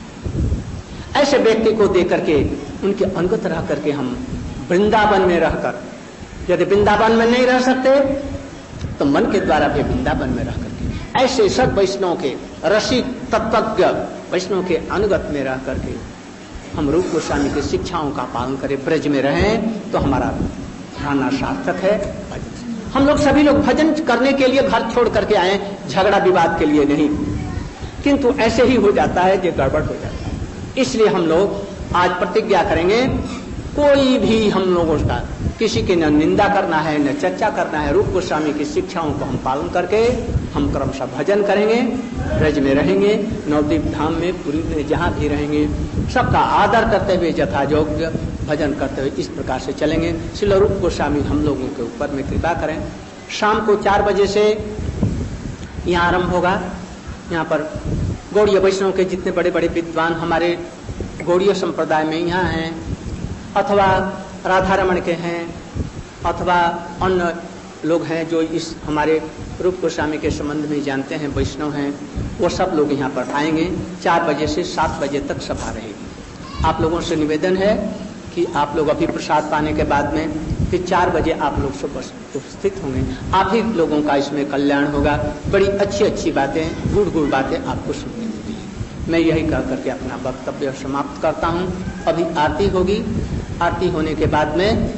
Speaker 2: ऐसे व्यक्ति को देकर के उनके अनुगत रह करके हम वृंदावन में रहकर, यदि वृंदावन में नहीं रह सकते तो मन के द्वारा भी वृंदावन में रह करके ऐसे सब वैष्णव के रसिक तत्वज्ञ वैष्णव के अनुगत में रह करके हम रूप गोस्वामी की शिक्षाओं का पालन करें, ब्रज में रहें, तो हमारा रहना सार्थक है। हम लोग सभी लोग भजन करने के लिए घर छोड़ करके आए, झगड़ा विवाद के लिए नहीं, किंतु ऐसे ही हो जाता है जो गड़बड़ हो जाता है। इसलिए हम लोग आज प्रतिज्ञा करेंगे, कोई भी हम लोगों का किसी की न निंदा करना है न चर्चा करना है। रूप गोस्वामी की शिक्षाओं को हम पालन करके हम क्रमशः भजन करेंगे, ब्रज में रहेंगे, नवद्वीप धाम में पुरी में जहाँ भी रहेंगे, सबका आदर करते हुए यथायोग्य भजन करते हुए इस प्रकार से चलेंगे। श्रील रूप गोस्वामी हम लोगों के ऊपर में कृपा करें। शाम को चार बजे से यहाँ आरंभ होगा। यहाँ पर गौड़ीय वैष्णव के जितने बड़े बड़े विद्वान हमारे गौड़ीय संप्रदाय में यहाँ हैं, अथवा राधा रमण के हैं, अथवा अन्य लोग हैं जो इस हमारे रूप गोस्वामी के संबंध में जानते हैं, वैष्णव हैं, वो सब लोग यहाँ पर आएंगे। चार बजे से सात बजे तक सभा रहेगी। आप लोगों से निवेदन है कि आप लोग अभी प्रसाद पाने के बाद में फिर चार बजे आप लोग सब उपस्थित होंगे। आप ही लोगों का इसमें कल्याण होगा। बड़ी अच्छी अच्छी बातें, गुड़ गुड़ बातें आपको सुनने मिलेंगी। मैं यही कह करके अपना वक्तव्य समाप्त करता हूँ। अभी आरती होगी। आरती होने के बाद में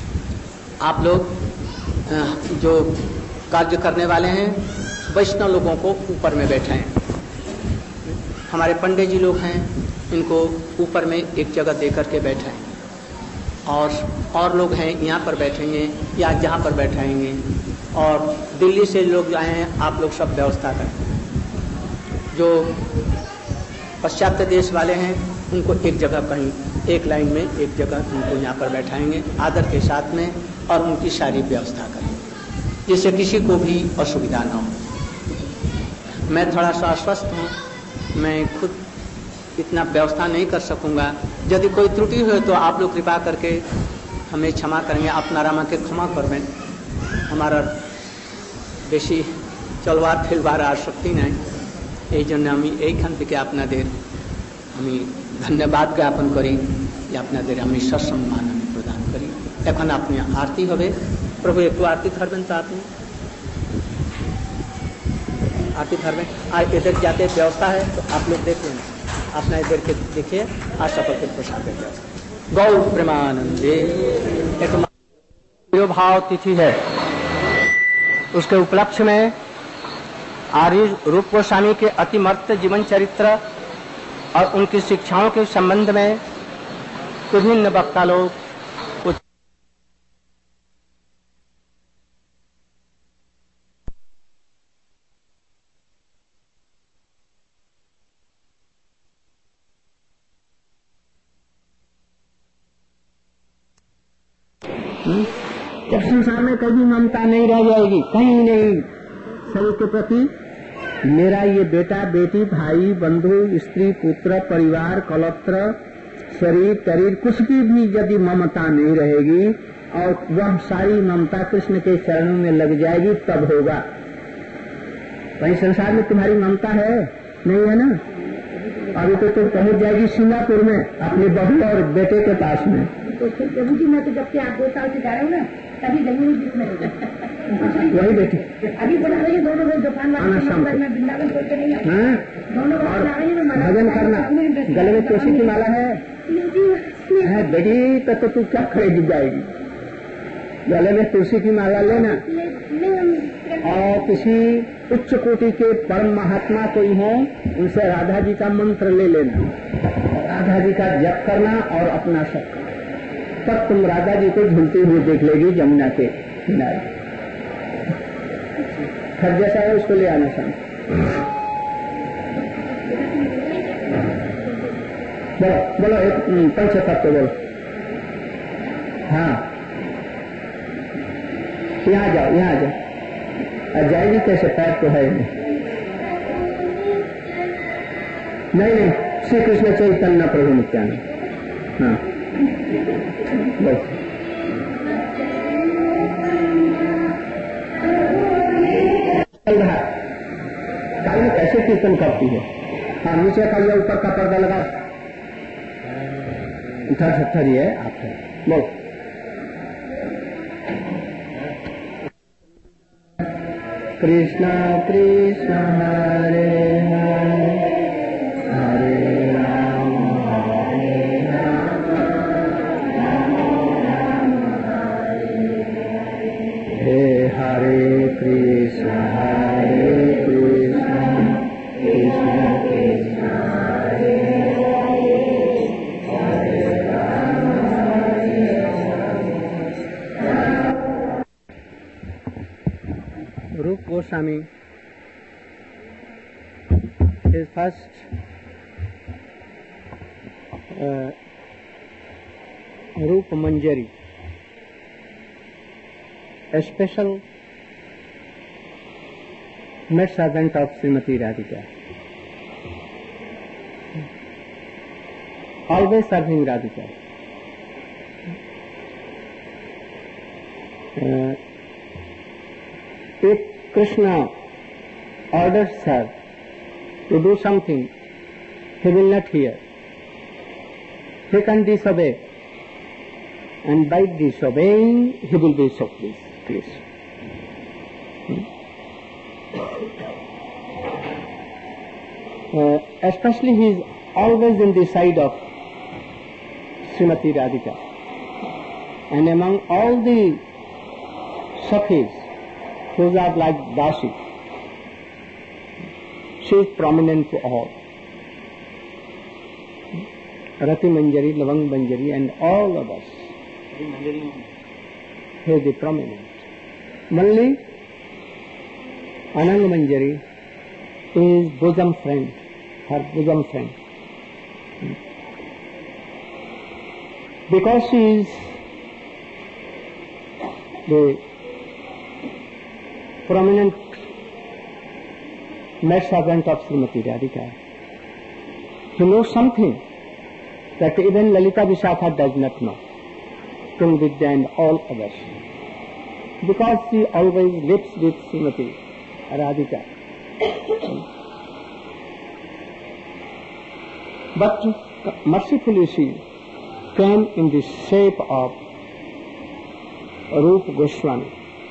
Speaker 2: आप लोग जो कार्य करने वाले हैं वैष्णव लोगों को ऊपर में बैठाएं। हमारे पंडित जी लोग हैं, इनको ऊपर में एक जगह दे करके बैठाएं, और और लोग हैं यहाँ पर बैठेंगे या जहाँ पर बैठाएंगे। और दिल्ली से लोग आए हैं, आप लोग सब व्यवस्था करें। जो पाश्चात्य देश वाले हैं उनको एक जगह कहीं एक लाइन में एक जगह उनको यहाँ पर बैठाएंगे आदर के साथ में, और उनकी सारी व्यवस्था करें जिससे किसी को भी असुविधा ना हो। मैं थोड़ा सा अस्वस्थ हूँ, मैं खुद इतना व्यवस्था नहीं कर सकूँगा। यदि कोई त्रुटि हो तो आप लोग कृपा करके हमें क्षमा करेंगे। अपना रामा के क्षमा करवें। हमारा बेशी चलवार फिलवार आ सकती नहीं, এই জন্য আমি এইখান থেকে আপনাদের আমি ধন্যবাদ জ্ঞাপন করি যে আপনাদের আমি সসম্মান আমি প্রদান করি। এখন আপনি আরতি হবে। প্রভু একটু আরতি ধরবেন তো, আপনি आरती धर्म आज इधर जाते व्यवस्था है तो आप लोग देख लेना, अपना इधर के देखिए। आज सफल के प्रसाद व्यवस्था गौ प्रेमानंदे। एक भाव तिथि है, उसके उपलक्ष्य में आर्य रूप गोस्वामी के अतिमर्त जीवन चरित्र और उनकी शिक्षाओं के संबंध में विभिन्न वक्ता लोग
Speaker 1: जब संसार में कभी ममता नहीं रह जाएगी, कहीं नहीं, सभी के प्रति मेरा ये बेटा बेटी भाई बंधु स्त्री पुत्र परिवार कलत्र शरीर शरीर कुछ की भी यदि ममता नहीं रहेगी और वह सारी ममता कृष्ण के चरणों में लग जाएगी तब होगा। कहीं संसार में तुम्हारी ममता है नहीं है ना? अभी तो तुम पहुंच जाएगी सिंगापुर में अपनी बहू और बेटे के पास में।
Speaker 3: तो फिर प्रभु जी मैं तो जब से आप दो साल से जा रहे हो ना तभी जमीन जिसमें
Speaker 1: वही बेटी
Speaker 3: अभी बना रही है दोनों लोग दुकान में वृंदावन छोड़ के नहीं दोनों
Speaker 1: भजन करना। गले में तुलसी की माला है, है बेटी तो, तो तू क्या खरीद जाएगी? गले में तुलसी की माला लेना और किसी उच्च कोटि के परम महात्मा कोई हो उनसे राधा जी का मंत्र ले लेना, राधा जी का जप करना और अपना सब करना, तब तुम राधा जी को झूलती हुई देख लेगी जमुना के किनारे। खर जैसा है उसको ले आना सामने। बोलो बोलो एक पंच तत्व बोलो। हाँ यहाँ जाओ यहाँ जाओ। और जाएगी कैसे? पैर तो है नहीं नहीं, नहीं। श्री कृष्ण चैतन्य प्रभु नित्यानंद। हाँ बस चल रहा काल में कैसे कीर्तन करती है। हाँ नीचे का ये ऊपर का पर्दा लगा उठा सत्तर है आप बोल। कृष्णा कृष्णा हरे हरे हरे राम हरे राम हे हरे कृष्ण हरे कृष्ण कृष्ण कृष्ण हरे हरे राम हरे राम। रूप Goswami his first uh, Rup Manjari, a special maid servant of Srimati Radhika, always serving Radhika. Uh, if Krishna orders her to do something, he will not hear. He can disobey, and by disobeying, he will be so pleased. pleased. Hmm? Uh, especially he is always in the side of Srimati Radhika. And among all the Sakhis, who are like Dasi, she is prominent to all. Rati Manjari, Lavang Manjari and all others. He is the prominent. Only Anang Manjari is bosom friend, her bosom friend. Because she is the prominent maid servant of Srimati Radhika, he knows something that even Lalita Vishakha does not know, Tung Vidya and all others. Because she always lives with Srimati Radhika. But mercifully she came in the shape of Rup Goswami,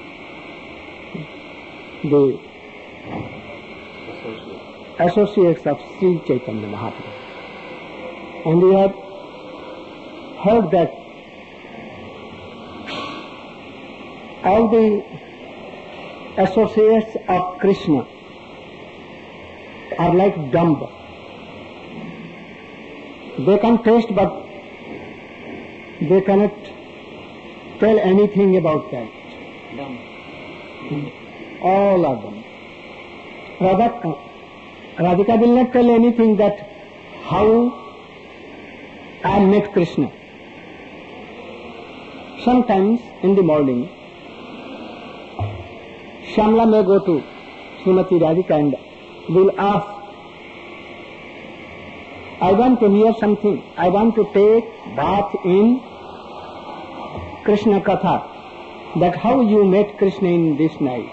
Speaker 1: the associates of Sri Chaitanya Mahaprabhu. And we have heard that all the associates of Krishna
Speaker 4: are like dumb. They can taste but they cannot tell anything about that. All of them. Radha, Radhika will not tell anything that how I met Krishna. Sometimes in the morning, Shyamala may go to Srimati Radhika and will ask, I want to hear something. I want to take bath in Krishna Katha. That how you met Krishna in this night.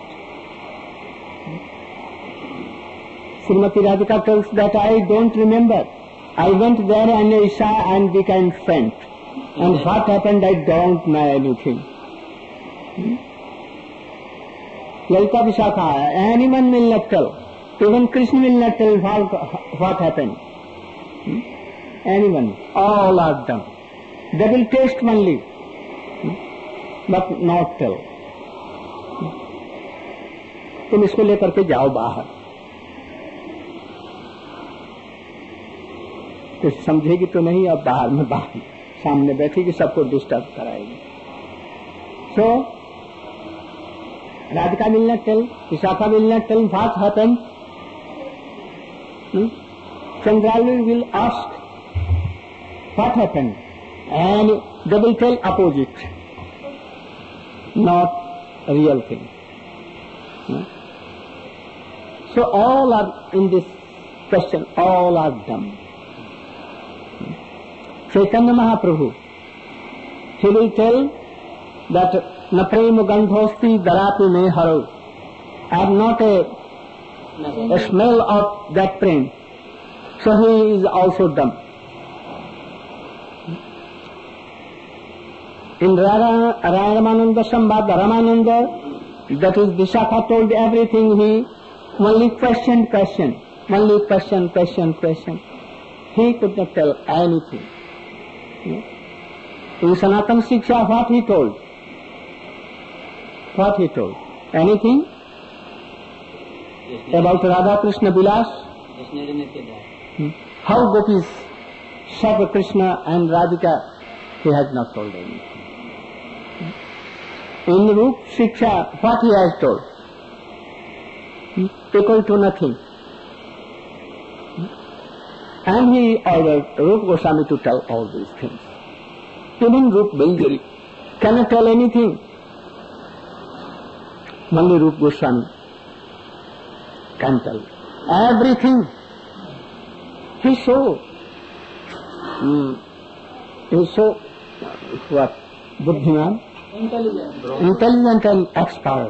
Speaker 4: Srimati Radhika tells that I don't remember. I went there and I saw and became faint. And what happened I don't know anything. Hmm? Lalita Vishakha, anyone will not tell. Even Krishna will not tell what, what happened. Hmm? Anyone, all are done. They will taste only, hmm? but not tell. तुम इसको लेकर के जाओ बाहर. तो समझेगी तो नहीं, अब बाहर में बाहर सामने बैठेगी, सबको डिस्टर्ब कराएगी. So Radhika will not tell, Vishakha will not tell what happened. Hmm? Chandrali will ask what happened, and they will tell opposite, not a real thing. Hmm? So all are in this question, all are dumb. Hmm? Chaitanya Mahaprabhu, he will tell that na prema gandhosti darapi me haro. I am not a, a smell of that prem. So he is also dumb. In Rara, Ramananda Sambad, Ramananda, that is Vishakha told everything, he only questioned question, only question, question, question. He could not tell anything. In Sanatana Shiksha, what he told? What he told? Anything? About Radha Krishna Vilas? Hmm? How gopis serve Krishna and Radhika, he has not told anything. In Rup Shiksha, what he has told? Hmm? Equal to nothing. Hmm? And he ordered Rup Goswami to tell all these things. Even Rup Bilgiri cannot tell anything. Only Rup Goswami can tell everything. He so, hmm, he so, what, Buddhiman? Intelligent. Intelligent and expert.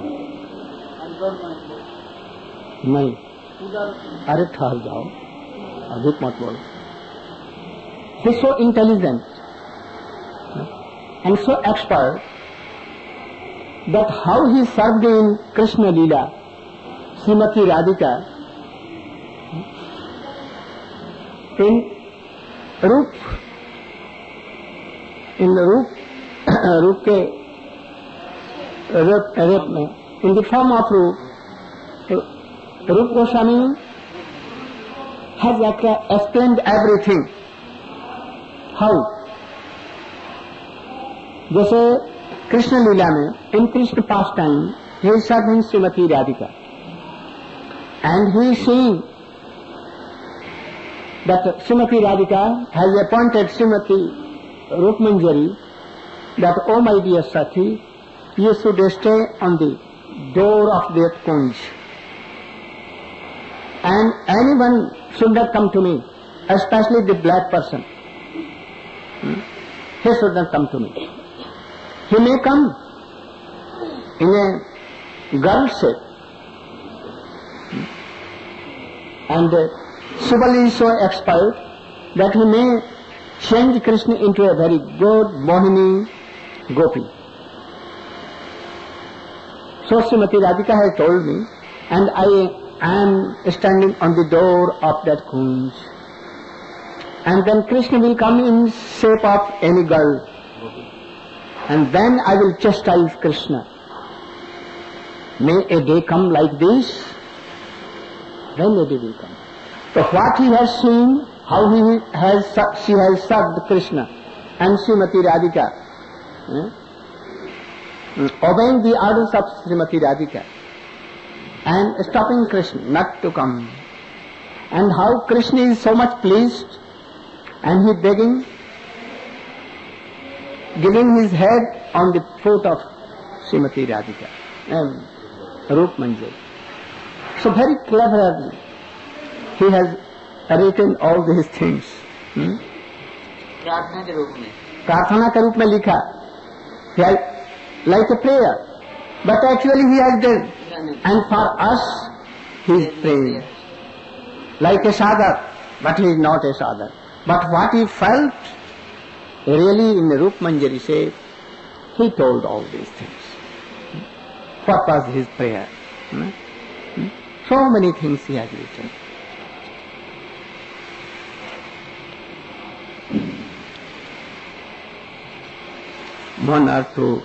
Speaker 4: नहीं, अरे ठहर जाओ, अधिक मत बोलो. He is so intelligent and so expert that how he served in Krishna Leela, Srimati Radhika, in Rup, in the Rup, Rup ke Rup, Rup, in the form of Rup, Rup Goswami has explained everything. How? जैसे कृष्ण लीला में, in Krishna pastime, he is serving Srimati Radhika, and he is saying that Srimati Radhika has appointed Srimati Rup Manjari that, oh my dear Sati, you should stay on the door of that kunj, and anyone should not come to me, especially the black person. Hmm? He should not come to me. He may come in a girl shape, and uh, Subali is so expert that he may change Krishna into a very good Mohini Gopi. So Srimati Radhika has told me, and I am standing on the door of that kunj, and then Krishna will come in shape of any girl, and then I will chastise Krishna. May a day come like this? When a day will come? So what he has seen, how he has, she has served Krishna and Srimati Radhika, eh? obeying the orders of Srimati Radhika and stopping Krishna not to come, and how Krishna is so much pleased and he begging, giving his head on the foot of Srimati Radhika and Rup Manjari. So very cleverly he has written all these things. Hmm?
Speaker 2: प्रार्थना के रूप में
Speaker 4: प्रार्थना के रूप में लिखा, like a prayer, but actually he has done, and for us he is praying like a sadhak, but he is not a sadhak. But what he felt really in the Rup Manjari say, he told all these things. What was his prayer? Hmm? Hmm? So many things he has written. One or two.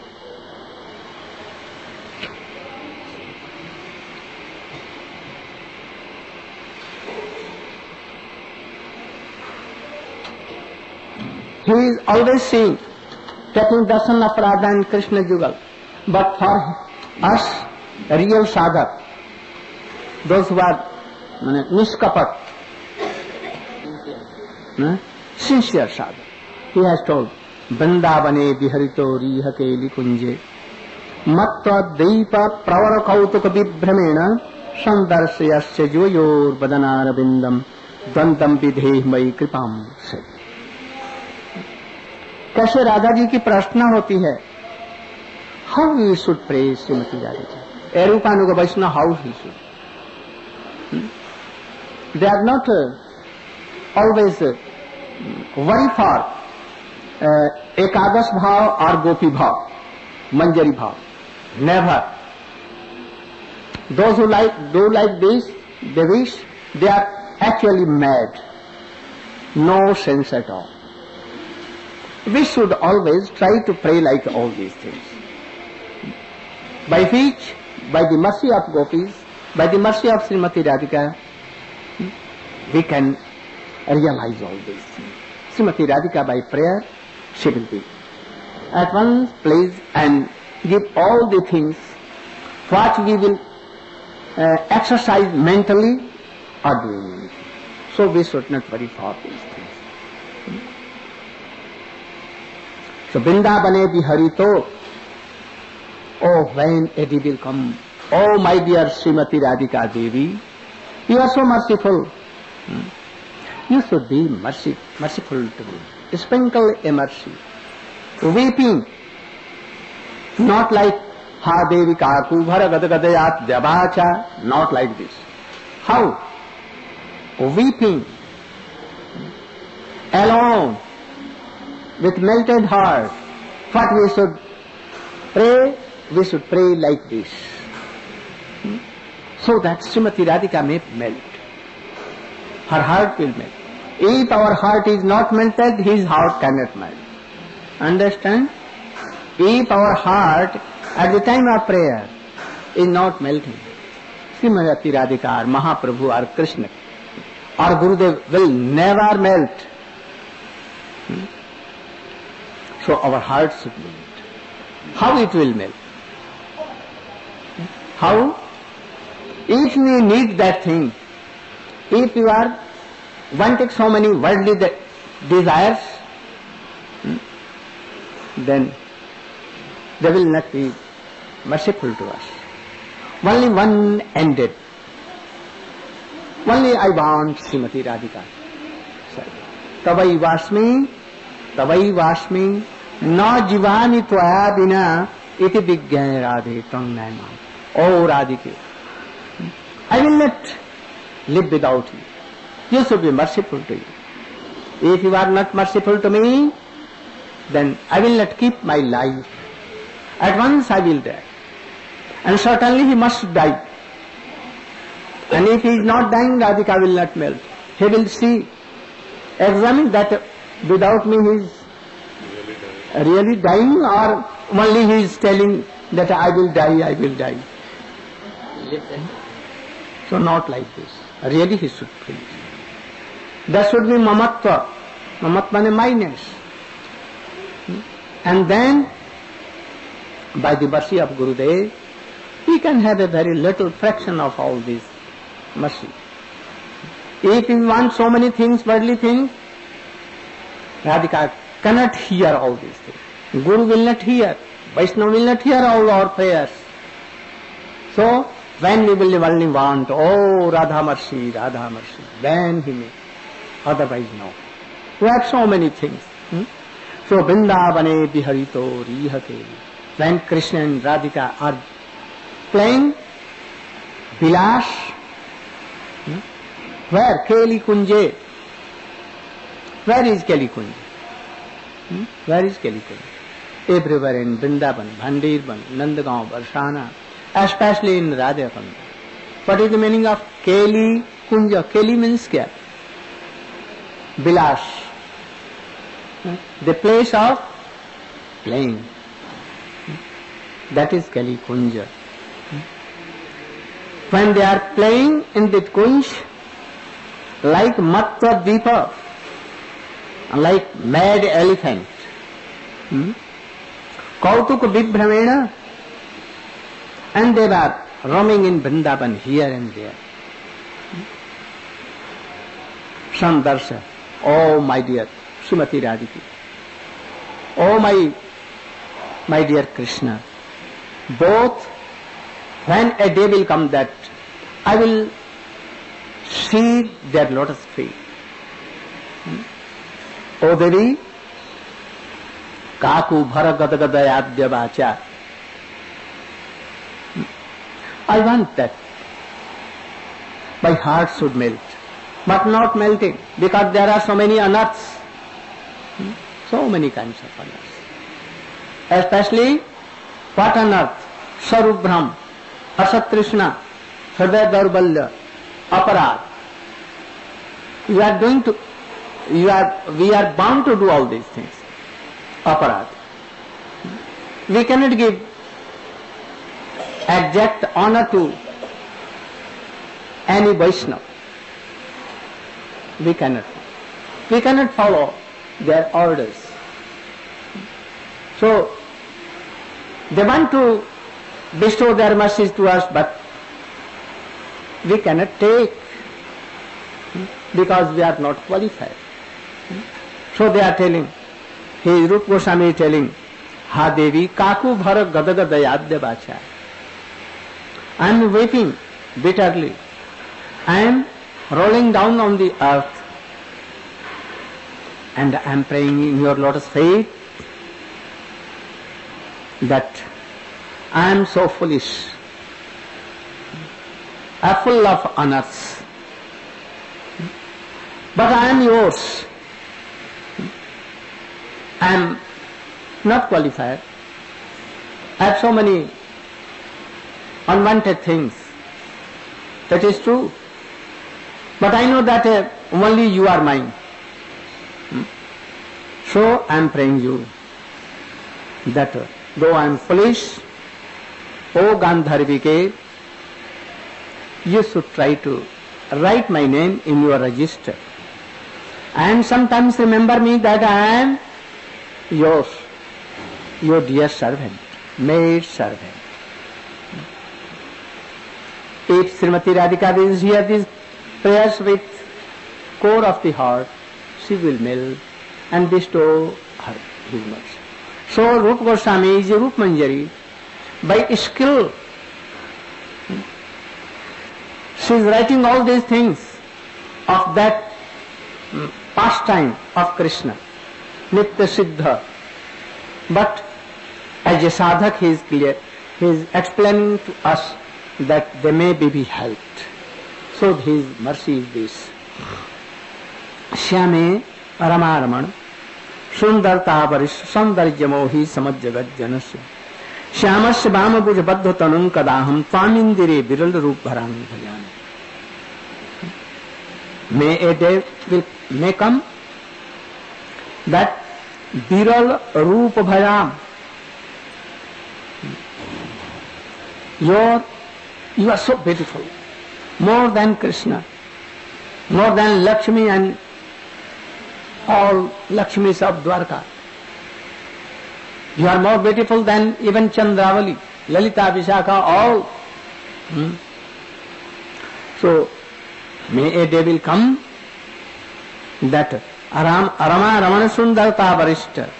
Speaker 4: He is always seen taking darshan of Radha and Krishna Jugal. But for us, real sadhak, those who are niskapat, sincere sadhak, he has told, Vrindavane viharito rihake likunje mattva deipa pravara kautuka vibhramena sandarsayasya joyor vadanara bindam dvantam vidhe mai kripam se. कैसे राधा जी की प्रार्थना होती है, how we should pray Shrimati Radhika, एरूपानुग Vaishnava, how he should, they are not always worry for एकादश भाव और गोपी भाव, मंजरी भाव, never. Those who like do like this, they wish, they are actually mad, no sense at all. We should always try to pray like all these things, by which, by the mercy of gopis, by the mercy of Srimati Radhika, we can realize all these things. Srimati Radhika, by prayer, she will be at once pleased and give all the things what we will uh, exercise mentally or doing anything. So we should not worry for these things. So Vrindavane viharito, oh, when a day will come, oh my dear Srimati Radhika Devi, you are so merciful. Hmm? You should be mercy, merciful to me. Sprinkle a mercy. Weeping, not like Ha Devi Kaku Bhara Gadagadayat Javacha, not like this. How? Weeping, alone, with melted heart. What we should pray? We should pray like this, hmm? so that Srimati Radhika may melt. Her heart will melt. If our heart is not melted, his heart cannot melt. Understand? If our heart at the time of prayer is not melting, Srimati Radhika or Mahaprabhu or Krishna or Gurudev will never melt. Hmm? So our hearts should melt. How it will melt? How? If we need that thing, if you are wanting so many worldly de- desires, then they will not be merciful to us. Only one ended. Only I want Srimati Radhika. Tavai vasmi, tavai vasmi, na jivani tvaya bina iti vigyaya radhe tang naima. Oh Radhike, I will not live without you. You should be merciful to you. If you are not merciful to me, then I will not keep my life. At once I will die. And certainly he must die. And if he is not dying, Radhika will not melt. He will see, examine that without me he is really dying, or only he is telling that I will die, I will die. So not like this. Really he should feel.
Speaker 2: There should be mamatva. Mamatva means minus. And then, by the mercy of Gurudev, we can have a very little fraction of all this mercy. If we want so many things, worldly things, Radhika cannot hear all these things. Guru will not hear. Vaishnava will not hear all our prayers. So, when we will only want, oh Radha mercy, Radha mercy, then he may. Otherwise, no. We have so many things. Hmm? So, Vrindavane Biharito Rihate. When Krishna and Radhika are playing Vilas, hmm? Where? Keli Kunje. Where is Keli Kunj? Hmm? Where is Keli Kunj? Everywhere in Vrindavan, Bhandirban, Nandagaon, Varsana, especially in Radhakund. What is the meaning of Keli Kunja? Keli means kya? Vilas. Hmm? The place of playing. Hmm? That is Keli Kunja. Hmm? When they are playing in the Kunj, like Matva Dvipa, like mad elephant, hmm? Kautuk Vibhramena, and they are roaming in Vrindavan here and there. Sandarsha, oh my dear Srimati Radhika, oh my, my dear Krishna, both when a day will come that I will see their lotus feet. Hmm? O Devi, Kaku Bhara Gada Gada Yadya Vacha. I want that. My heart should melt, but not melting, because there are so many anarths, hmm? So many kinds of anarths. Especially, what anarth? Sarubhram, Asatrishna, Hriday Daurbalya, Aparad. You are going to, you are, we are bound to do all these things. Aparad. We cannot give exact honor to any Vaishnava. We cannot. We cannot follow their orders. So, they want to bestow their mercies to us, but we cannot take, because we are not qualified. So they are telling, he Rupa Goswami is telling, Ha Devi, Kaku Bhara Gada Gada Yadya Vacha. I am weeping bitterly. I am rolling down on the earth, and I am praying in your lotus feet that I am so foolish, I am full of honors, but I am yours. I am not qualified. I have so many unwanted things. That is true. But I know that uh, only you are mine. Hmm? So I am praying you that uh, though I am foolish, O Gandharvike, you should try to write my name in your register. And sometimes remember me that I am yours, your dear servant, maid servant. If Srimati Radhika will hear these prayers with core of the heart, she will melt and bestow her his mercy. So Rupa Goswami is a Rupa Manjari. By skill, she is writing all these things of that pastime of Krishna, Nitya Siddha. But as a sadhak, he is clear, he is explaining to us that they may be helped. So his mercy is this. Shyame Ramaraman Sundarta Varish Sandarjamohi Samajjagat Janasya Shyamasya Vamabhuja Baddha Tanum Kadaham Twamindire Viral Rup Bharani Bhajani. May a day will may come that Viral Rup Bhajam, your you are so beautiful, more than Krishna, more than Lakshmi and all Lakshmis of Dwarka. You are more beautiful than even Chandravali, Lalita, Vishaka, all. Hmm? So, may a day will come that Aram, Rama Ramana Sundarta Varishta.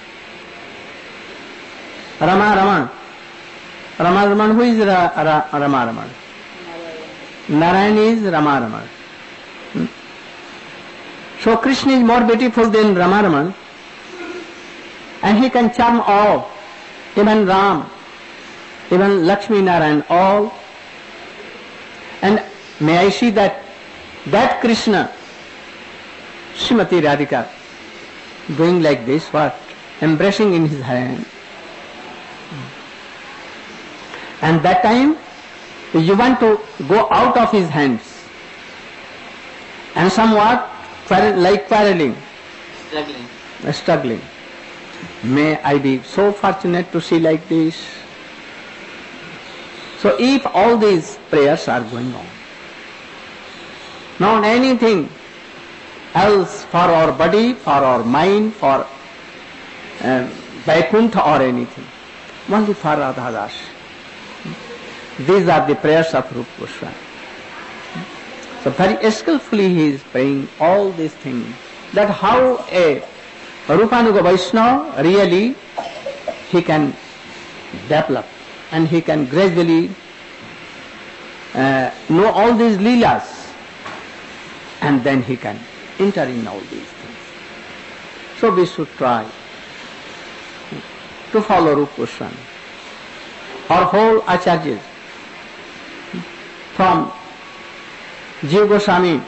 Speaker 2: Rama Raman. Rama Raman, who is Ra, Ra, Rama Raman? Narayan is Rama Raman. Hmm? So Krishna is more beautiful than Rama Raman, and he can charm all, even Ram, even Lakshmi Narayan, all. And may I see that that Krishna, Srimati Radhika, doing like this, what? Embracing in his hand. And that time, you want to go out of his hands, and somewhat like quarreling,
Speaker 1: Struggling.
Speaker 2: struggling. May I be so fortunate to see like this. So if all these prayers are going on, not anything else for our body, for our mind, for uh, Vaikuntha or anything, only for Radhadas. These are the prayers of Rupa Goswami. So very skillfully he is praying all these things. That how a Rupanuga Vaishnava really he can develop and he can gradually uh, know all these leelas, and then he can enter in all these things. So we should try to follow Rupa Goswami. Our whole acharyas, from Jiva Goswami,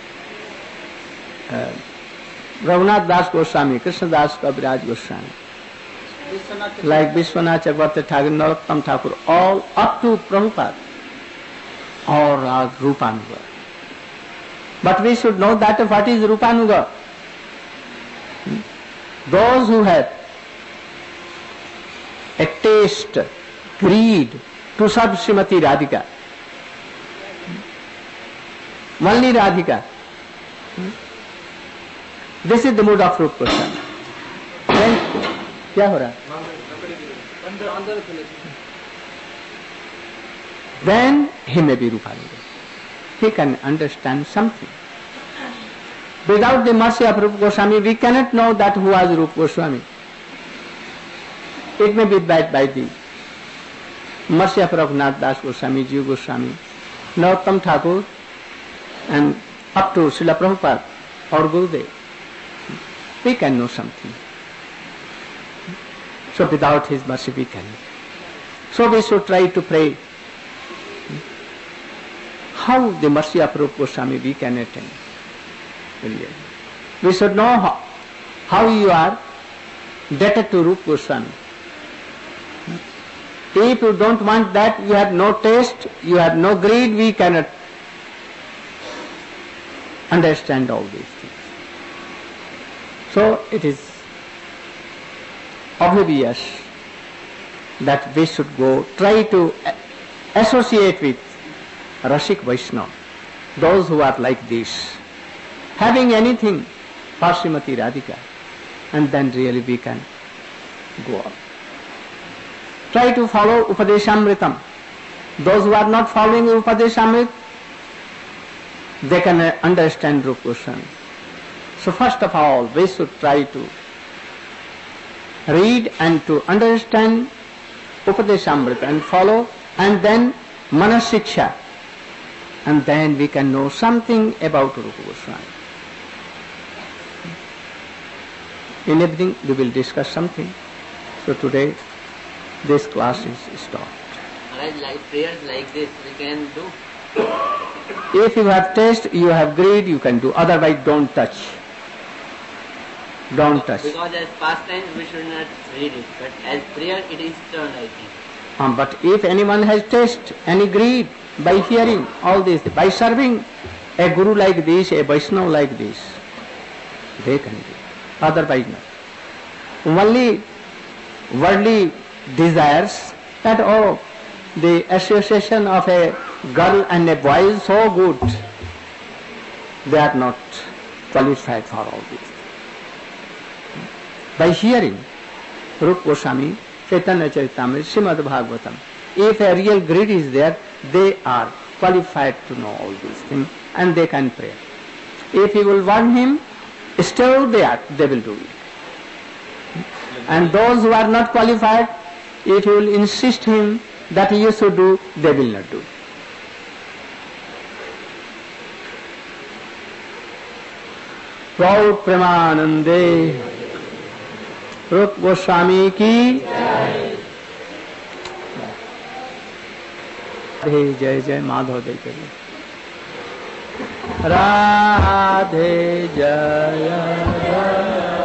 Speaker 2: uh, Raghunath Das Goswami, Krishna Das Kaviraj Goswami, like Vishwanath Chakravarti Thakur, Narottam Thakur, all up to Prabhupada, or are Rupanuga. But we should know that what is Rupanuga. Those who have a taste, greed to serve Srimati Radhika, only Radhika. This is the mood of Rupa Goswami. Then, क्या हो रहा? Then he may be Rupanuga. He can understand something. Without the mercy of Rupa Goswami, we cannot know that who was Rupa Goswami. It may be by, by the mercy of Raghunath Das Goswami, Jiva Goswami, Narottam Thakur, and up to Srila Prabhupada or Gurudev, we can know something. So without his mercy we cannot. So we should try to pray how the mercy of Rupa Goswami we can attain. Really. We should know how, how you are debted to Rupa Goswami. If you don't want that, you have no taste, you have no greed, we cannot understand all these things. So it is obvious that we should go try to associate with Rasik Vaishnava, those who are like this, having anything for Srimati Radhika, and then really we can go on. Try to follow Upadeshamritam. Those who are not following Upadeshamrit, they can understand Rupa Goswami. So first of all, we should try to read and to understand Upadeshamrita and follow, and then Manasiksha, and then we can know something about Rupa Goswami. In evening we will discuss something. So today this class is stopped.
Speaker 1: Like prayers like this we can do.
Speaker 2: If you have taste, you have greed, you can do. Otherwise, don't touch. Don't touch.
Speaker 1: Because as pastime we should not read it, but as prayer it is turned, I think.
Speaker 2: Um, but if anyone has taste, any greed, by hearing all this, by serving a guru like this, a Vaishnava like this, they can do. Otherwise, not. Only worldly desires that, oh, the association of a girl and a boy is so good, they are not qualified for all this. by hearing Rupa Goswami, Chaitanya Charitamrita, Srimad Bhagavatam. If a real greed is there, they are qualified to know all these things and they can pray. If you will want him, still they are, they will do it. And those who are not qualified, if you will insist him that you should do, they will not do. Raut Premanande, Rupa Goswami ki Radhe Jai Jai Madhav Dei Kari. Radhe Jai Jai